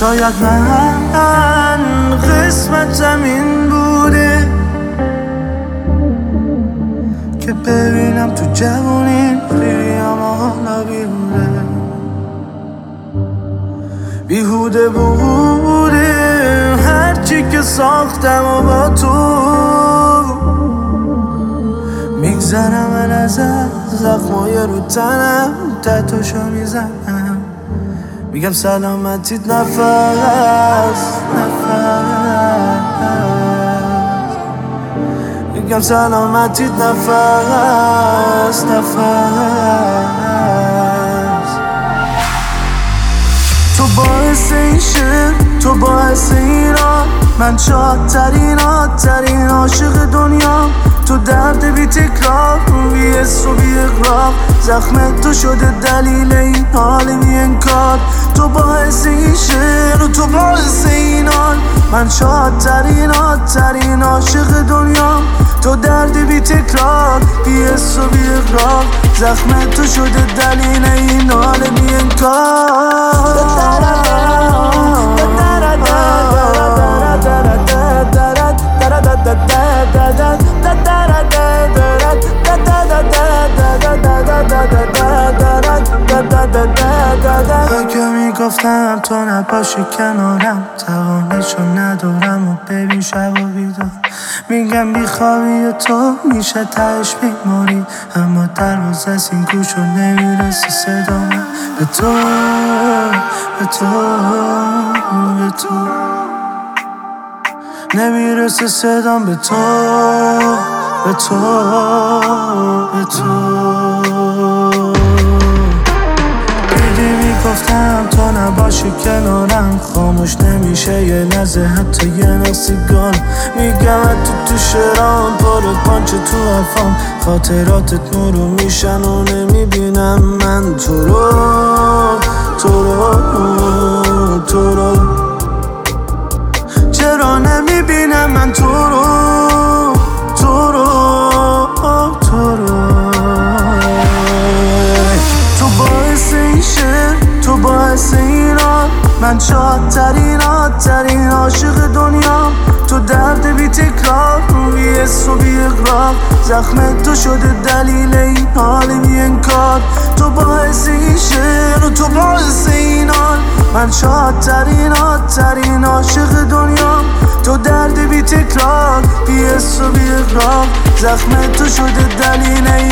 شاید من قسمتم این بوده که ببینم تو جوونی پیریم حالا بیهوده بوده هرچی که ساختم و با تو میگذرم من از زخمای رو تنم تتوشو میزنم میگم سلامتیت نفس میگم سلامتیت نفس تو باعث این شعر، تو باعث ایران، من شادترین عاشق دنیا. تو درد بی تکرار، بی حس و بی اقرار، زخم تو شده دلیل این حال بی انکار. تو باعث این شعر و تو باعث این حال، من شادترین عاشق دنیا. تو درد بی تکرار، بی حس و بی اقرار، زخم تو شده دلیل این حال بی انکار. اگه میگفتم تو نباشی کنارم، توانشو ندارم و ببین شب و بیدار. میگم بیخوابی تو میشه تهش بیماری، اما دروازه از این گوشو نمیرسی صدام. به تو نمیرسه صدام، به تو گفتم تو نباشی کنارم، خاموش نمیشه یه لحظه حتی یه نسیگان. میگم تو شعرام پارو پانچه تو حرفام، خاطراتت نورو میشن و نمیبینم من تو رو چرا نمیبینم من تو رو تو باعث این شعر، تو باعث ایران، من شادترین عاشق دنیا. تو درد بی تکرار، بی حس و بی اقرار، زخم تو شده دلیل این حال بی انکار. تو باعث این شعر و تو باعث این حال، من شادترین عاشق دنیا. تو درد بی تکرار، بی حس و بی اقرار، زخم تو شده دلیل